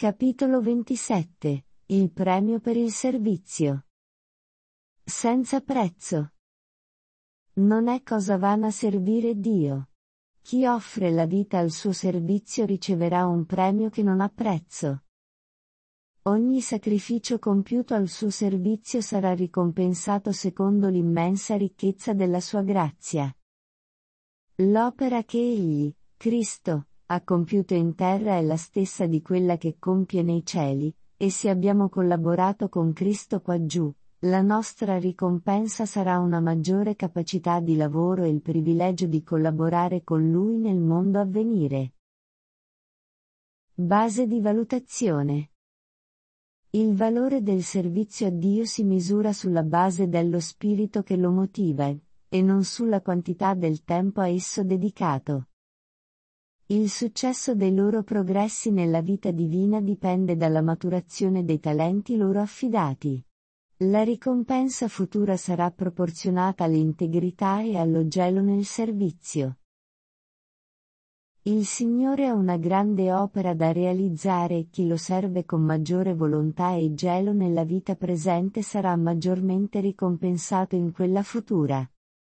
Capitolo 27. Il premio per il servizio. Senza prezzo. Non è cosa vana servire Dio. Chi offre la vita al suo servizio riceverà un premio che non ha prezzo. Ogni sacrificio compiuto al suo servizio sarà ricompensato secondo l'immensa ricchezza della sua grazia. L'opera che Egli, Cristo, ha compiuto in terra è la stessa di quella che compie nei cieli, e se abbiamo collaborato con Cristo quaggiù, la nostra ricompensa sarà una maggiore capacità di lavoro e il privilegio di collaborare con Lui nel mondo a venire. Base di valutazione. Il valore del servizio a Dio si misura sulla base dello spirito che lo motiva, e non sulla quantità del tempo a esso dedicato. Il successo dei loro progressi nella vita divina dipende dalla maturazione dei talenti loro affidati. La ricompensa futura sarà proporzionata all'integrità e allo gelo nel servizio. Il Signore ha una grande opera da realizzare e chi lo serve con maggiore volontà e gelo nella vita presente sarà maggiormente ricompensato in quella futura.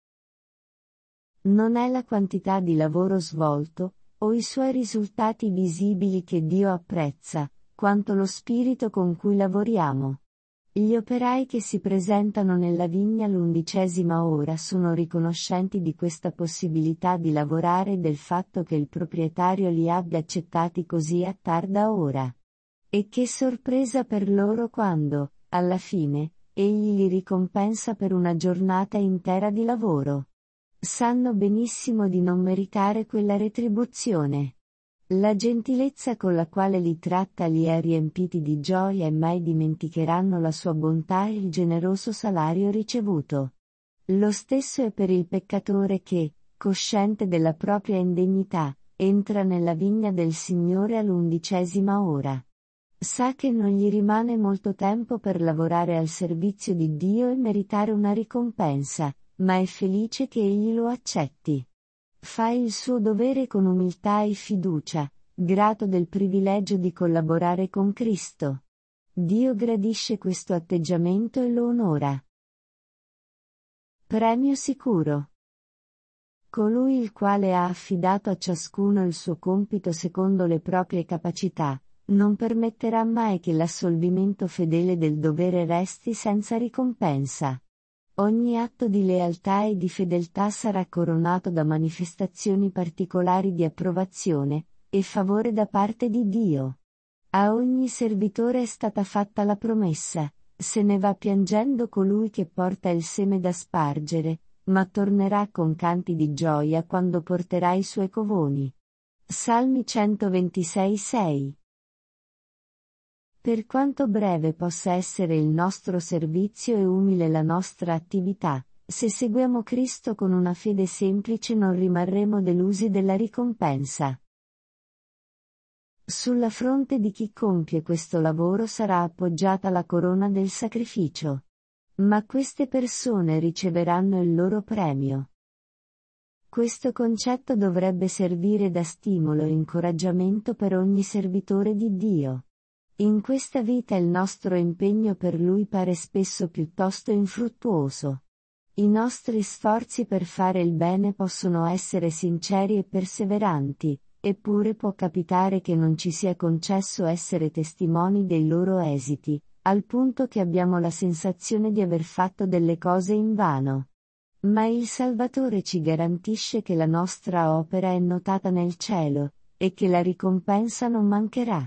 Non è la quantità di lavoro svolto, o i suoi risultati visibili che Dio apprezza, quanto lo spirito con cui lavoriamo. Gli operai che si presentano nella vigna all'11ª ora sono riconoscenti di questa possibilità di lavorare e del fatto che il proprietario li abbia accettati così a tarda ora. E che sorpresa per loro quando, alla fine, egli li ricompensa per una giornata intera di lavoro. Sanno benissimo di non meritare quella retribuzione. La gentilezza con la quale li tratta li ha riempiti di gioia e mai dimenticheranno la sua bontà e il generoso salario ricevuto. Lo stesso è per il peccatore che, cosciente della propria indegnità, entra nella vigna del Signore all'11ª ora. Sa che non gli rimane molto tempo per lavorare al servizio di Dio e meritare una ricompensa, ma è felice che egli lo accetti. Fa il suo dovere con umiltà e fiducia, grato del privilegio di collaborare con Cristo. Dio gradisce questo atteggiamento e lo onora. Premio sicuro. Colui il quale ha affidato a ciascuno il suo compito secondo le proprie capacità, non permetterà mai che l'assolvimento fedele del dovere resti senza ricompensa. Ogni atto di lealtà e di fedeltà sarà coronato da manifestazioni particolari di approvazione e favore da parte di Dio. A ogni servitore è stata fatta la promessa: se ne va piangendo colui che porta il seme da spargere, ma tornerà con canti di gioia quando porterà i suoi covoni. Salmi 126:6. Per quanto breve possa essere il nostro servizio e umile la nostra attività, se seguiamo Cristo con una fede semplice non rimarremo delusi della ricompensa. Sulla fronte di chi compie questo lavoro sarà appoggiata la corona del sacrificio. Ma queste persone riceveranno il loro premio. Questo concetto dovrebbe servire da stimolo e incoraggiamento per ogni servitore di Dio. In questa vita il nostro impegno per Lui pare spesso piuttosto infruttuoso. I nostri sforzi per fare il bene possono essere sinceri e perseveranti, eppure può capitare che non ci sia concesso essere testimoni dei loro esiti, al punto che abbiamo la sensazione di aver fatto delle cose invano. Ma il Salvatore ci garantisce che la nostra opera è notata nel cielo, e che la ricompensa non mancherà.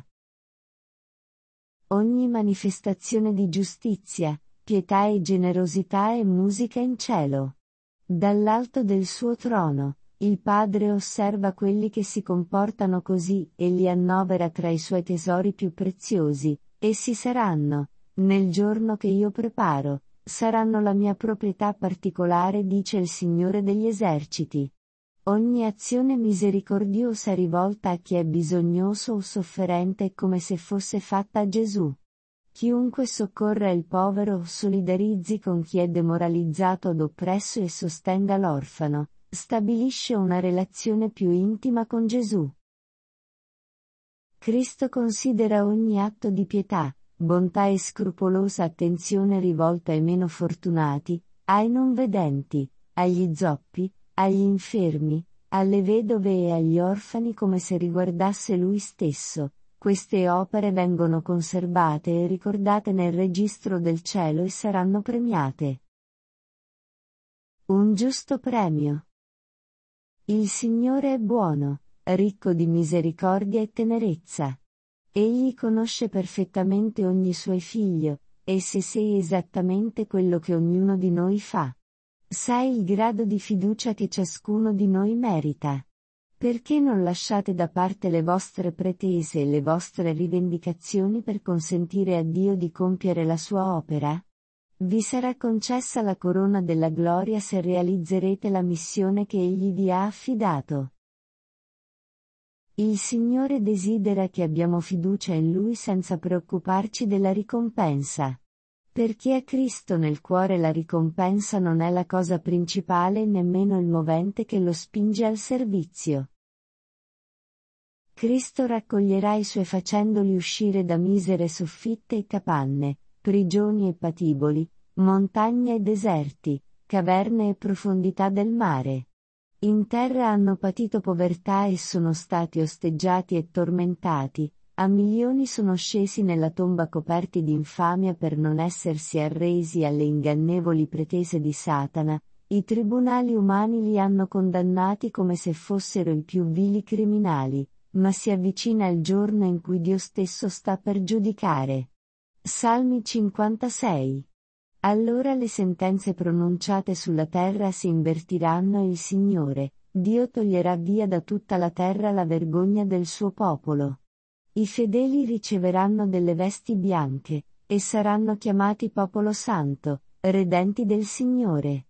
Ogni manifestazione di giustizia, pietà e generosità è musica in cielo. Dall'alto del suo trono, il Padre osserva quelli che si comportano così e li annovera tra i suoi tesori più preziosi. Essi saranno, nel giorno che io preparo, saranno la mia proprietà particolare, dice il Signore degli eserciti. Ogni azione misericordiosa rivolta a chi è bisognoso o sofferente è come se fosse fatta a Gesù. Chiunque soccorra il povero o solidarizzi con chi è demoralizzato od oppresso e sostenga l'orfano, stabilisce una relazione più intima con Gesù. Cristo considera ogni atto di pietà, bontà e scrupolosa attenzione rivolta ai meno fortunati, ai non vedenti, agli zoppi, agli infermi, alle vedove e agli orfani come se riguardasse lui stesso. Queste opere vengono conservate e ricordate nel registro del cielo e saranno premiate. Un giusto premio. Il Signore è buono, ricco di misericordia e tenerezza. Egli conosce perfettamente ogni suo figlio, e se sei esattamente quello che ognuno di noi fa. Sai il grado di fiducia che ciascuno di noi merita. Perché non lasciate da parte le vostre pretese e le vostre rivendicazioni per consentire a Dio di compiere la sua opera? Vi sarà concessa la corona della gloria se realizzerete la missione che Egli vi ha affidato. Il Signore desidera che abbiamo fiducia in Lui senza preoccuparci della ricompensa. Per chi ha Cristo nel cuore la ricompensa non è la cosa principale e nemmeno il movente che lo spinge al servizio. Cristo raccoglierà i suoi facendoli uscire da misere soffitte e capanne, prigioni e patiboli, montagne e deserti, caverne e profondità del mare. In terra hanno patito povertà e sono stati osteggiati e tormentati, a milioni sono scesi nella tomba coperti di infamia per non essersi arresi alle ingannevoli pretese di Satana, i tribunali umani li hanno condannati come se fossero i più vili criminali, ma si avvicina il giorno in cui Dio stesso sta per giudicare. Salmi 56. Allora le sentenze pronunciate sulla terra si invertiranno e il Signore, Dio toglierà via da tutta la terra la vergogna del suo popolo. I fedeli riceveranno delle vesti bianche, e saranno chiamati popolo santo, redenti del Signore.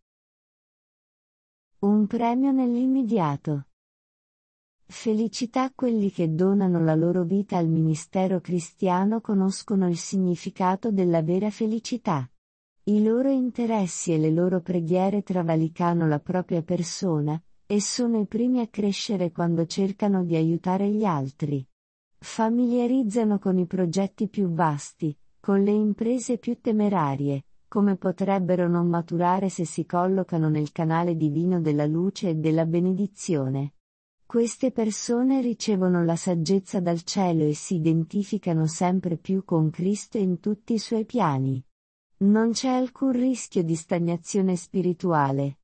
Un premio nell'immediato. Felicità quelli che donano la loro vita al ministero cristiano conoscono il significato della vera felicità. I loro interessi e le loro preghiere travalicano la propria persona, e sono i primi a crescere quando cercano di aiutare gli altri. Familiarizzano con i progetti più vasti, con le imprese più temerarie, come potrebbero non maturare se si collocano nel canale divino della luce e della benedizione. Queste persone ricevono la saggezza dal cielo e si identificano sempre più con Cristo in tutti i suoi piani. Non c'è alcun rischio di stagnazione spirituale.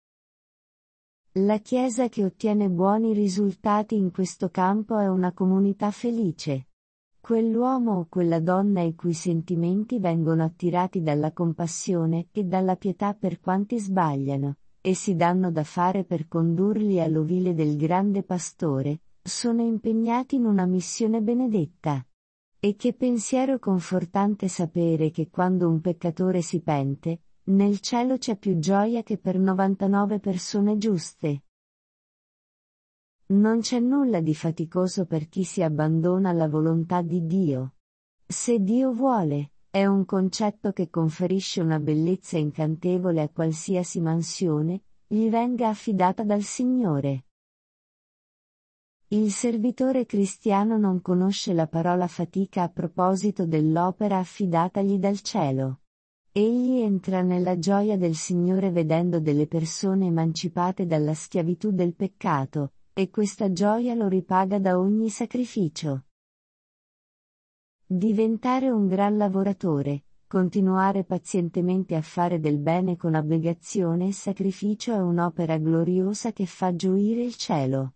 La Chiesa che ottiene buoni risultati in questo campo è una comunità felice. Quell'uomo o quella donna i cui sentimenti vengono attirati dalla compassione e dalla pietà per quanti sbagliano, e si danno da fare per condurli all'ovile del grande pastore, sono impegnati in una missione benedetta. E che pensiero confortante sapere che quando un peccatore si pente, nel cielo c'è più gioia che per 99 persone giuste. Non c'è nulla di faticoso per chi si abbandona alla volontà di Dio. Se Dio vuole, è un concetto che conferisce una bellezza incantevole a qualsiasi mansione, gli venga affidata dal Signore. Il servitore cristiano non conosce la parola fatica a proposito dell'opera affidatagli dal cielo. Egli entra nella gioia del Signore vedendo delle persone emancipate dalla schiavitù del peccato, e questa gioia lo ripaga da ogni sacrificio. Diventare un gran lavoratore, continuare pazientemente a fare del bene con abnegazione e sacrificio è un'opera gloriosa che fa gioire il cielo.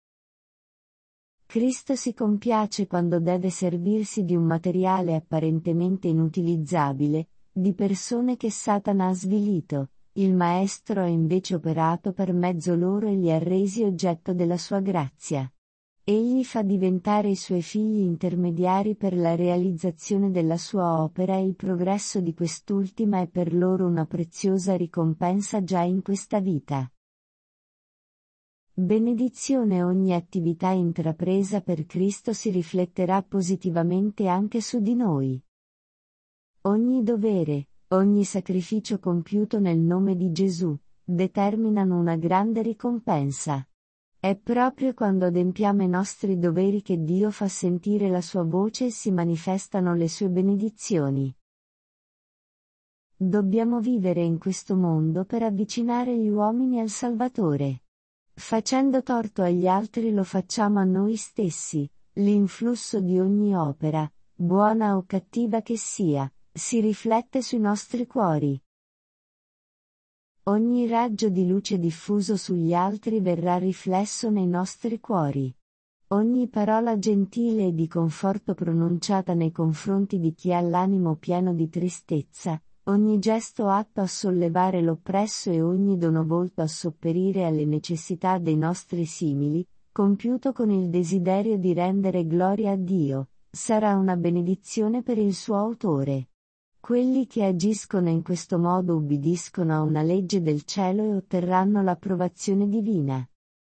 Cristo si compiace quando deve servirsi di un materiale apparentemente inutilizzabile, di persone che Satana ha svilito, il Maestro ha invece operato per mezzo loro e li ha resi oggetto della sua grazia. Egli fa diventare i suoi figli intermediari per la realizzazione della sua opera e il progresso di quest'ultima è per loro una preziosa ricompensa già in questa vita. Benedizione. Ogni attività intrapresa per Cristo si rifletterà positivamente anche su di noi. Ogni dovere, ogni sacrificio compiuto nel nome di Gesù, determinano una grande ricompensa. È proprio quando adempiamo i nostri doveri che Dio fa sentire la sua voce e si manifestano le sue benedizioni. Dobbiamo vivere in questo mondo per avvicinare gli uomini al Salvatore. Facendo torto agli altri lo facciamo a noi stessi. L'influsso di ogni opera, buona o cattiva che sia, si riflette sui nostri cuori. Ogni raggio di luce diffuso sugli altri verrà riflesso nei nostri cuori. Ogni parola gentile e di conforto pronunciata nei confronti di chi ha l'animo pieno di tristezza, ogni gesto atto a sollevare l'oppresso e ogni dono volto a sopperire alle necessità dei nostri simili, compiuto con il desiderio di rendere gloria a Dio, sarà una benedizione per il suo autore. Quelli che agiscono in questo modo ubbidiscono a una legge del cielo e otterranno l'approvazione divina.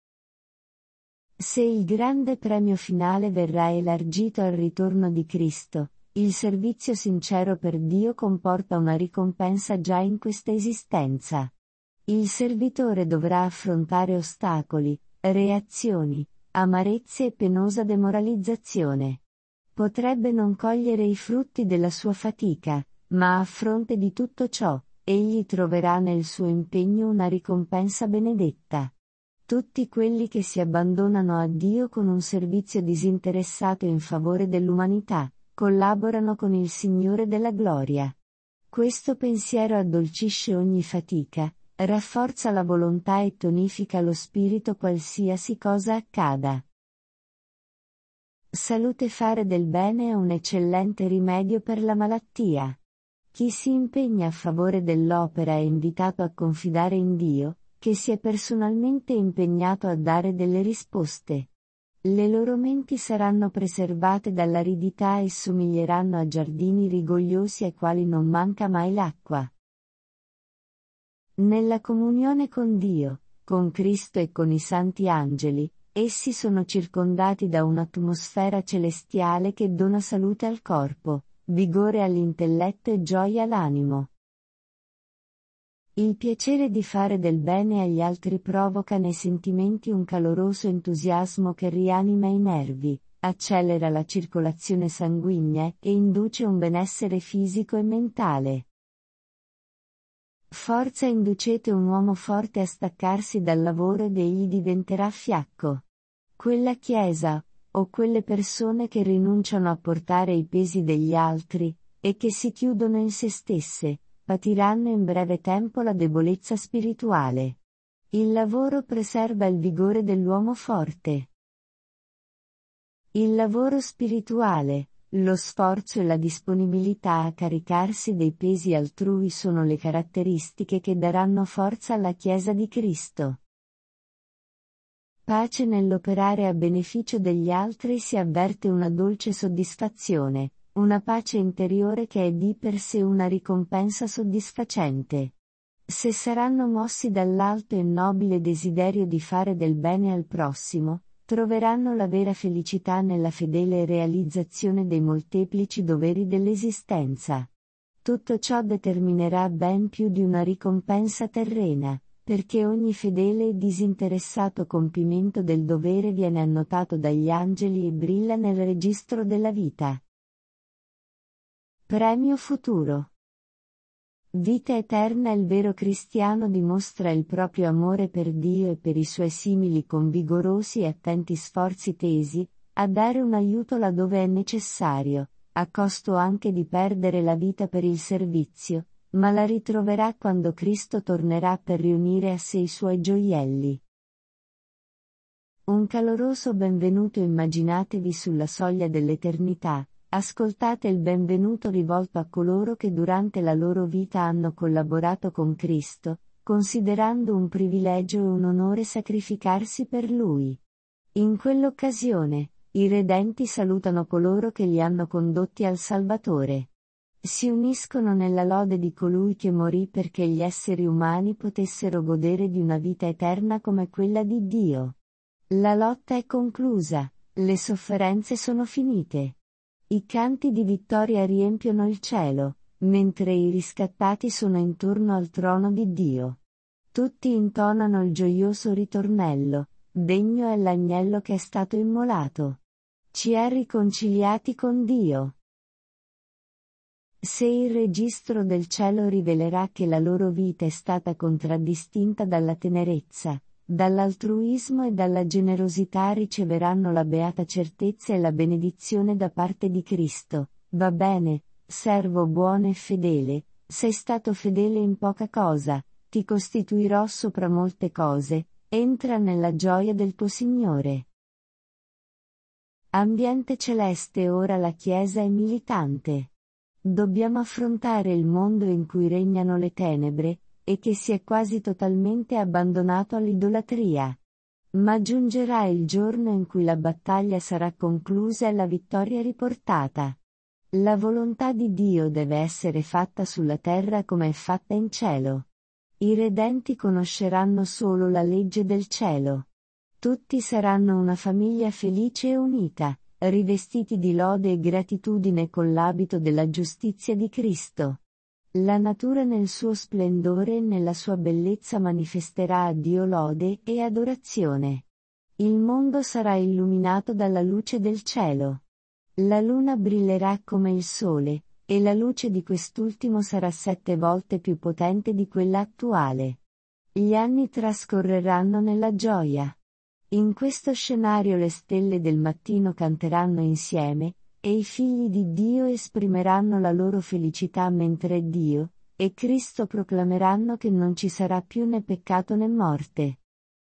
Se il grande premio finale verrà elargito al ritorno di Cristo, il servizio sincero per Dio comporta una ricompensa già in questa esistenza. Il servitore dovrà affrontare ostacoli, reazioni, amarezze e penosa demoralizzazione. Potrebbe non cogliere i frutti della sua fatica, ma a fronte di tutto ciò, egli troverà nel suo impegno una ricompensa benedetta. Tutti quelli che si abbandonano a Dio con un servizio disinteressato in favore dell'umanità, collaborano con il Signore della Gloria. Questo pensiero addolcisce ogni fatica, rafforza la volontà e tonifica lo spirito qualsiasi cosa accada. Salute. Fare del bene è un eccellente rimedio per la malattia. Chi si impegna a favore dell'opera è invitato a confidare in Dio, che si è personalmente impegnato a dare delle risposte. Le loro menti saranno preservate dall'aridità e somiglieranno a giardini rigogliosi ai quali non manca mai l'acqua. Nella comunione con Dio, con Cristo e con i santi angeli, essi sono circondati da un'atmosfera celestiale che dona salute al corpo, vigore all'intelletto e gioia all'animo. Il piacere di fare del bene agli altri provoca nei sentimenti un caloroso entusiasmo che rianima i nervi, accelera la circolazione sanguigna e induce un benessere fisico e mentale. Forza. Inducete un uomo forte a staccarsi dal lavoro ed egli diventerà fiacco. Quella Chiesa, o quelle persone che rinunciano a portare i pesi degli altri, e che si chiudono in se stesse, patiranno in breve tempo la debolezza spirituale. Il lavoro preserva il vigore dell'uomo forte. Il lavoro spirituale, lo sforzo e la disponibilità a caricarsi dei pesi altrui sono le caratteristiche che daranno forza alla Chiesa di Cristo. Pace. Nell'operare a beneficio degli altri si avverte una dolce soddisfazione, una pace interiore che è di per sé una ricompensa soddisfacente. Se saranno mossi dall'alto e nobile desiderio di fare del bene al prossimo, troveranno la vera felicità nella fedele realizzazione dei molteplici doveri dell'esistenza. Tutto ciò determinerà ben più di una ricompensa terrena, perché ogni fedele e disinteressato compimento del dovere viene annotato dagli angeli e brilla nel registro della vita. Premio futuro. Vita eterna. Il vero cristiano dimostra il proprio amore per Dio e per i suoi simili con vigorosi e attenti sforzi tesi a dare un aiuto laddove è necessario, a costo anche di perdere la vita per il servizio, ma la ritroverà quando Cristo tornerà per riunire a sé i suoi gioielli. Un caloroso benvenuto. Immaginatevi sulla soglia dell'eternità. Ascoltate il benvenuto rivolto a coloro che durante la loro vita hanno collaborato con Cristo, considerando un privilegio e un onore sacrificarsi per Lui. In quell'occasione, i redenti salutano coloro che li hanno condotti al Salvatore. Si uniscono nella lode di colui che morì perché gli esseri umani potessero godere di una vita eterna come quella di Dio. La lotta è conclusa, le sofferenze sono finite. I canti di vittoria riempiono il cielo, mentre i riscattati sono intorno al trono di Dio. Tutti intonano il gioioso ritornello, degno è l'agnello che è stato immolato. Ci ha riconciliati con Dio. Se il registro del cielo rivelerà che la loro vita è stata contraddistinta dalla tenerezza, dall'altruismo e dalla generosità, riceveranno la beata certezza e la benedizione da parte di Cristo. Va bene, servo buono e fedele, sei stato fedele in poca cosa, ti costituirò sopra molte cose, entra nella gioia del tuo Signore. Ambiente celeste. Ora la Chiesa è militante. Dobbiamo affrontare il mondo in cui regnano le tenebre, e che si è quasi totalmente abbandonato all'idolatria. Ma giungerà il giorno in cui la battaglia sarà conclusa e la vittoria riportata. La volontà di Dio deve essere fatta sulla terra come è fatta in cielo. I redenti conosceranno solo la legge del cielo. Tutti saranno una famiglia felice e unita, rivestiti di lode e gratitudine con l'abito della giustizia di Cristo. La natura nel suo splendore e nella sua bellezza manifesterà a Dio lode e adorazione. Il mondo sarà illuminato dalla luce del cielo. La luna brillerà come il sole, e la luce di quest'ultimo sarà 7 volte più potente di quella attuale. Gli anni trascorreranno nella gioia. In questo scenario le stelle del mattino canteranno insieme, e i figli di Dio esprimeranno la loro felicità mentre Dio e Cristo proclameranno che non ci sarà più né peccato né morte.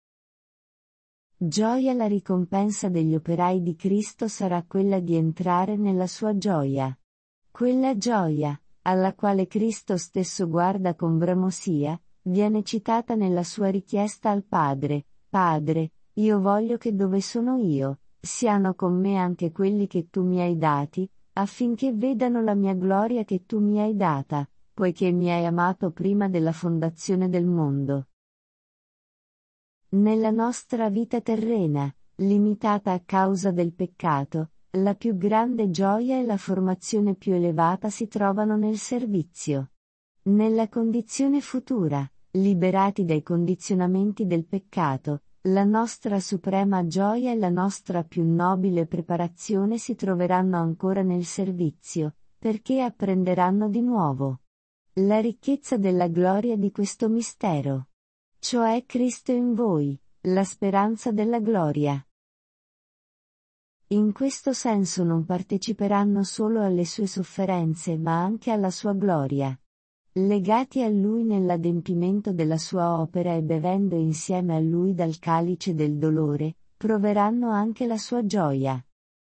Gioia. La ricompensa degli operai di Cristo sarà quella di entrare nella sua gioia. Quella gioia, alla quale Cristo stesso guarda con bramosia, viene citata nella sua richiesta al Padre: Padre, io voglio che dove sono io, siano con me anche quelli che tu mi hai dati, affinché vedano la mia gloria che tu mi hai data, poiché mi hai amato prima della fondazione del mondo. Nella nostra vita terrena, limitata a causa del peccato, la più grande gioia e la formazione più elevata si trovano nel servizio. Nella condizione futura, liberati dai condizionamenti del peccato, la nostra suprema gioia e la nostra più nobile preparazione si troveranno ancora nel servizio, perché apprenderanno di nuovo la ricchezza della gloria di questo mistero. Cioè Cristo in voi, la speranza della gloria. In questo senso non parteciperanno solo alle sue sofferenze ma anche alla sua gloria. Legati a Lui nell'adempimento della sua opera e bevendo insieme a Lui dal calice del dolore, proveranno anche la sua gioia.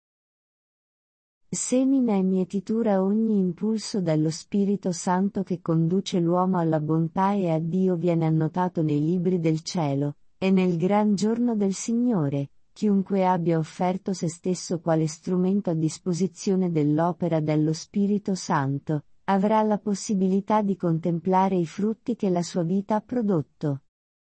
Semina e mietitura. Ogni impulso dallo Spirito Santo che conduce l'uomo alla bontà e a Dio viene annotato nei libri del cielo, e nel gran giorno del Signore, chiunque abbia offerto se stesso quale strumento a disposizione dell'opera dello Spirito Santo, avrà la possibilità di contemplare i frutti che la sua vita ha prodotto.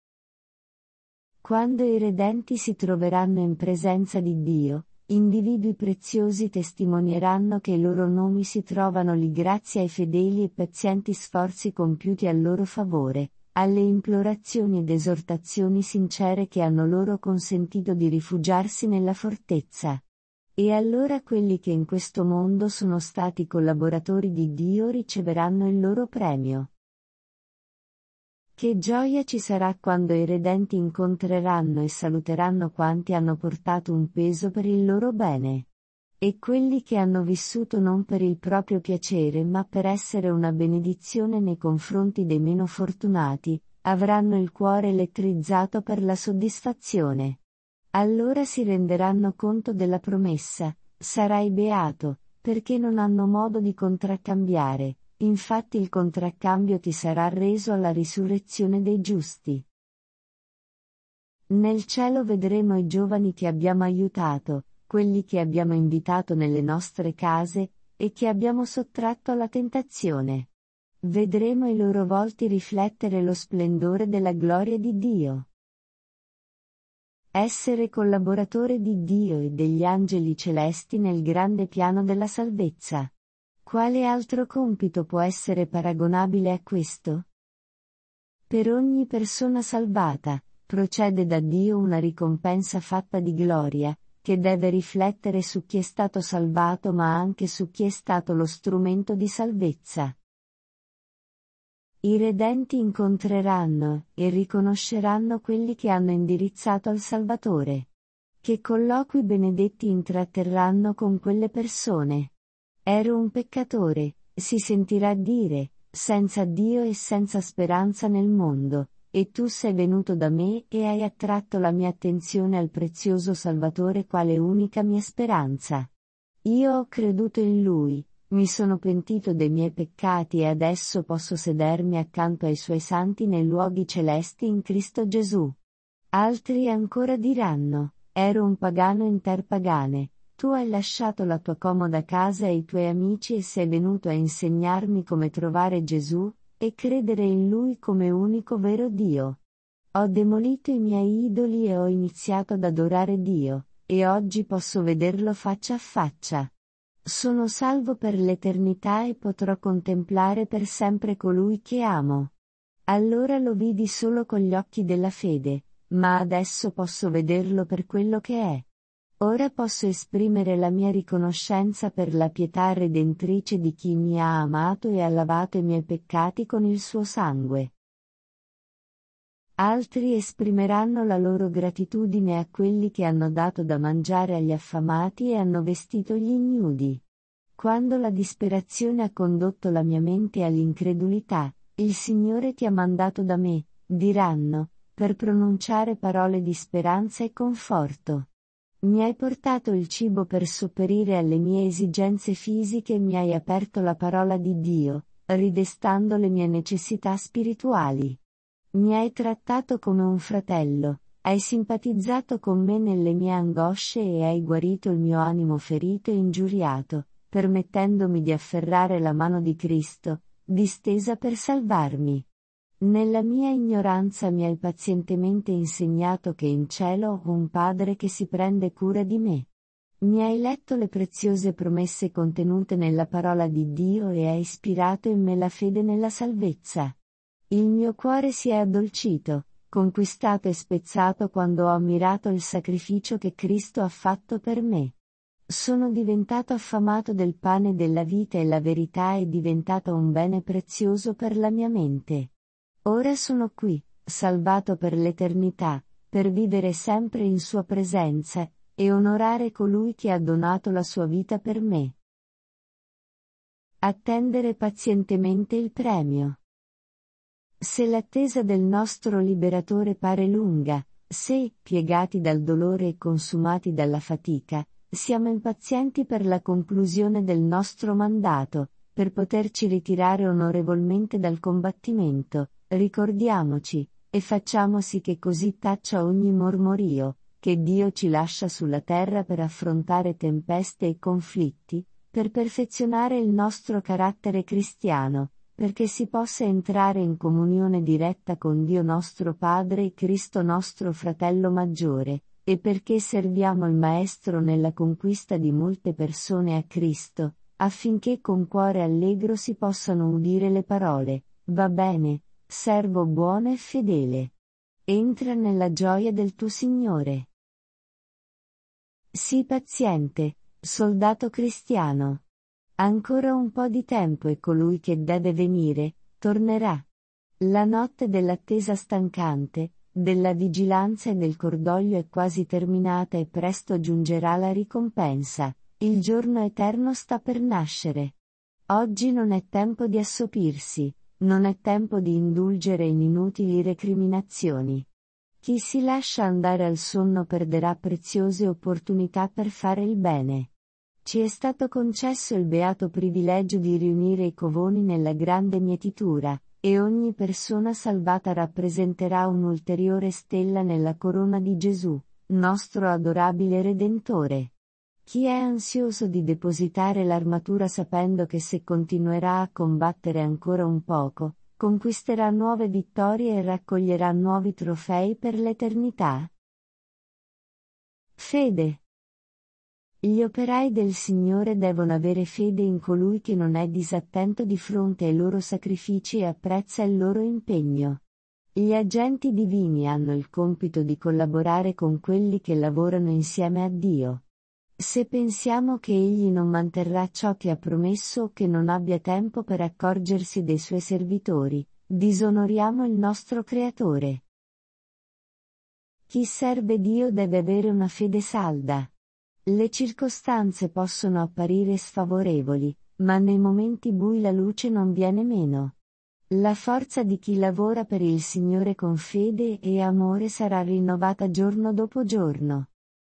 Quando i redenti si troveranno in presenza di Dio, individui preziosi testimonieranno che i loro nomi si trovano lì grazie ai fedeli e pazienti sforzi compiuti a loro favore, alle implorazioni ed esortazioni sincere che hanno loro consentito di rifugiarsi nella fortezza. E allora quelli che in questo mondo sono stati collaboratori di Dio riceveranno il loro premio. Che gioia ci sarà quando i redenti incontreranno e saluteranno quanti hanno portato un peso per il loro bene. E quelli che hanno vissuto non per il proprio piacere ma per essere una benedizione nei confronti dei meno fortunati, avranno il cuore elettrizzato per la soddisfazione. Allora si renderanno conto della promessa: sarai beato, perché non hanno modo di contraccambiare, infatti il contraccambio ti sarà reso alla risurrezione dei giusti. Nel cielo vedremo i giovani che abbiamo aiutato, quelli che abbiamo invitato nelle nostre case, e che abbiamo sottratto alla tentazione. Vedremo i loro volti riflettere lo splendore della gloria di Dio. Essere collaboratore di Dio e degli angeli celesti nel grande piano della salvezza. Quale altro compito può essere paragonabile a questo? Per ogni persona salvata, procede da Dio una ricompensa fatta di gloria, che deve riflettere su chi è stato salvato ma anche su chi è stato lo strumento di salvezza. I redenti incontreranno e riconosceranno quelli che hanno indirizzato al Salvatore. Che colloqui benedetti intratterranno con quelle persone. Ero un peccatore, si sentirà dire, senza Dio e senza speranza nel mondo, e tu sei venuto da me e hai attratto la mia attenzione al prezioso Salvatore quale unica mia speranza. Io ho creduto in Lui, mi sono pentito dei miei peccati e adesso posso sedermi accanto ai Suoi santi nei luoghi celesti in Cristo Gesù. Altri ancora diranno, ero un pagano inter pagane, tu hai lasciato la tua comoda casa e i tuoi amici e sei venuto a insegnarmi come trovare Gesù, e credere in Lui come unico vero Dio. Ho demolito i miei idoli e ho iniziato ad adorare Dio, e oggi posso vederlo faccia a faccia. Sono salvo per l'eternità e potrò contemplare per sempre colui che amo. Allora lo vidi solo con gli occhi della fede, ma adesso posso vederlo per quello che è. Ora posso esprimere la mia riconoscenza per la pietà redentrice di chi mi ha amato e ha lavato i miei peccati con il suo sangue. Altri esprimeranno la loro gratitudine a quelli che hanno dato da mangiare agli affamati e hanno vestito gli ignudi. Quando la disperazione ha condotto la mia mente all'incredulità, il Signore ti ha mandato da me, diranno, per pronunciare parole di speranza e conforto. Mi hai portato il cibo per sopperire alle mie esigenze fisiche e mi hai aperto la parola di Dio, ridestando le mie necessità spirituali. Mi hai trattato come un fratello, hai simpatizzato con me nelle mie angosce e hai guarito il mio animo ferito e ingiuriato, permettendomi di afferrare la mano di Cristo, distesa per salvarmi. Nella mia ignoranza mi hai pazientemente insegnato che in cielo ho un Padre che si prende cura di me. Mi hai letto le preziose promesse contenute nella parola di Dio e hai ispirato in me la fede nella salvezza. Il mio cuore si è addolcito, conquistato e spezzato quando ho ammirato il sacrificio che Cristo ha fatto per me. Sono diventato affamato del pane della vita e la verità è diventata un bene prezioso per la mia mente. Ora sono qui, salvato per l'eternità, per vivere sempre in sua presenza, e onorare colui che ha donato la sua vita per me. Attendere pazientemente il premio. Se l'attesa del nostro liberatore pare lunga, se, piegati dal dolore e consumati dalla fatica, siamo impazienti per la conclusione del nostro mandato, per poterci ritirare onorevolmente dal combattimento, ricordiamoci, e facciamo sì che così taccia ogni mormorio, che Dio ci lascia sulla terra per affrontare tempeste e conflitti, per perfezionare il nostro carattere cristiano, perché si possa entrare in comunione diretta con Dio nostro Padre e Cristo nostro fratello maggiore, e perché serviamo il Maestro nella conquista di molte persone a Cristo, affinché con cuore allegro si possano udire le parole, va bene, servo buono e fedele. Entra nella gioia del tuo Signore. Sii paziente, soldato cristiano. Ancora un po' di tempo e colui che deve venire, tornerà. La notte dell'attesa stancante, della vigilanza e del cordoglio è quasi terminata e presto giungerà la ricompensa, il giorno eterno sta per nascere. Oggi non è tempo di assopirsi, non è tempo di indulgere in inutili recriminazioni. Chi si lascia andare al sonno perderà preziose opportunità per fare il bene. Ci è stato concesso il beato privilegio di riunire i covoni nella grande mietitura, e ogni persona salvata rappresenterà un'ulteriore stella nella corona di Gesù, nostro adorabile Redentore. Chi è ansioso di depositare l'armatura sapendo che se continuerà a combattere ancora un poco, conquisterà nuove vittorie e raccoglierà nuovi trofei per l'eternità? Fede. Gli operai del Signore devono avere fede in colui che non è disattento di fronte ai loro sacrifici e apprezza il loro impegno. Gli agenti divini hanno il compito di collaborare con quelli che lavorano insieme a Dio. Se pensiamo che Egli non manterrà ciò che ha promesso o che non abbia tempo per accorgersi dei suoi servitori, disonoriamo il nostro Creatore. Chi serve Dio deve avere una fede salda. Le circostanze possono apparire sfavorevoli, ma nei momenti bui la luce non viene meno. La forza di chi lavora per il Signore con fede e amore sarà rinnovata giorno dopo giorno.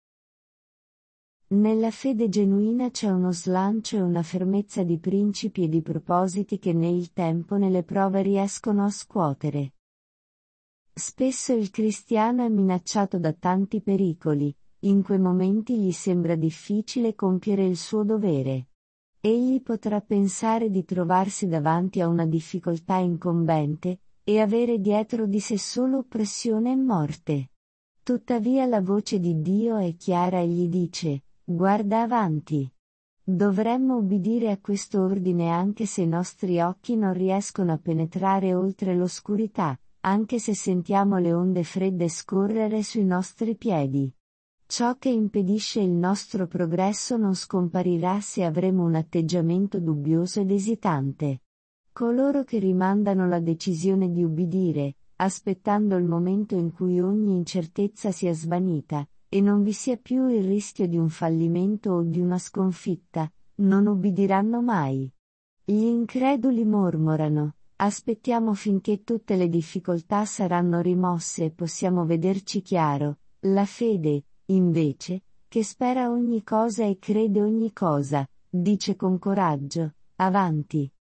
Nella fede genuina c'è uno slancio e una fermezza di principi e di propositi che nel tempo nelle prove riescono a scuotere. Spesso il cristiano è minacciato da tanti pericoli, in quei momenti gli sembra difficile compiere il suo dovere. Egli potrà pensare di trovarsi davanti a una difficoltà incombente, e avere dietro di sé solo oppressione e morte. Tuttavia la voce di Dio è chiara e gli dice: guarda avanti. Dovremmo obbedire a questo ordine anche se i nostri occhi non riescono a penetrare oltre l'oscurità, anche se sentiamo le onde fredde scorrere sui nostri piedi. Ciò che impedisce il nostro progresso non scomparirà se avremo un atteggiamento dubbioso ed esitante. Coloro che rimandano la decisione di ubbidire, aspettando il momento in cui ogni incertezza sia svanita, e non vi sia più il rischio di un fallimento o di una sconfitta, non ubbidiranno mai. Gli increduli mormorano: aspettiamo finché tutte le difficoltà saranno rimosse e possiamo vederci chiaro. La fede, invece, che spera ogni cosa e crede ogni cosa, dice con coraggio: avanti.